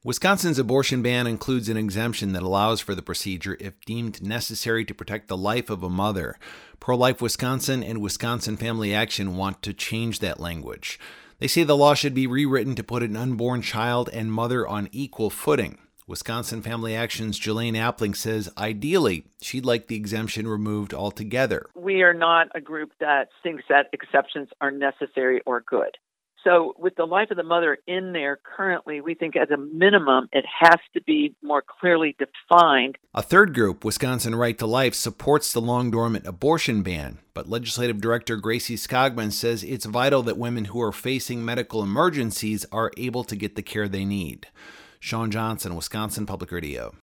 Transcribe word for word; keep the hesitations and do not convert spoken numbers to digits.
Wisconsin's abortion ban includes an exemption that allows for the procedure if deemed necessary to protect the life of a mother. Pro-Life Wisconsin and Wisconsin Family Action want to change that language. They say the law should be rewritten to put an unborn child and mother on equal footing. Wisconsin Family Action's Jelaine Appling says ideally she'd like the exemption removed altogether. We are not a group that thinks that exceptions are necessary or good. So with the life of the mother in there currently, we think as a minimum it has to be more clearly defined. A third group, Wisconsin Right to Life, supports the long-dormant abortion ban, but Legislative Director Gracie Skogman says it's vital that women who are facing medical emergencies are able to get the care they need. Sean Johnson, Wisconsin Public Radio.